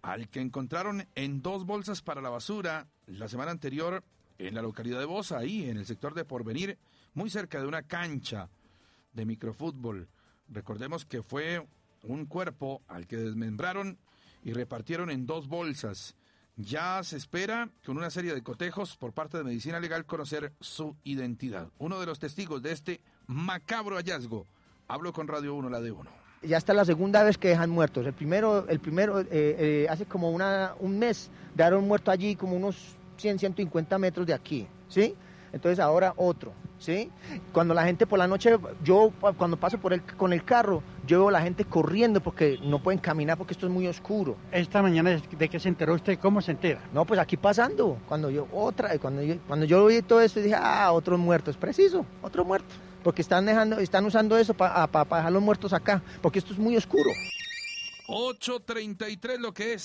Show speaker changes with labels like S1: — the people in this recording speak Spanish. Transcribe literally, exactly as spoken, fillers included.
S1: al que encontraron en dos bolsas para la basura la semana anterior en la localidad de Bosa, ahí en el sector de Porvenir, muy cerca de una cancha de microfútbol. Recordemos que fue un cuerpo al que desmembraron y repartieron en dos bolsas. Ya se espera, con una serie de cotejos por parte de Medicina Legal, conocer su identidad. Uno de los testigos de este macabro hallazgo. Hablo con Radio uno, la de uno.
S2: Ya está la segunda vez que dejan muertos. El primero, el primero eh, eh, hace como una, un mes, dejaron muerto allí como unos cien, ciento cincuenta metros de aquí, ¿sí? Entonces ahora otro, ¿sí? Cuando la gente por la noche, yo cuando paso por el, con el carro, yo veo a la gente corriendo porque no pueden caminar porque esto es muy oscuro.
S3: Esta mañana, ¿de qué se enteró usted? ¿Cómo se entera?
S2: No, pues aquí pasando, cuando yo, otra, cuando yo, cuando yo vi todo esto, dije, ah, otro muerto, es preciso, otro muerto. Porque están dejando, están usando eso para pa, pa dejar los muertos acá, porque esto es muy oscuro.
S1: ocho treinta y tres lo que es.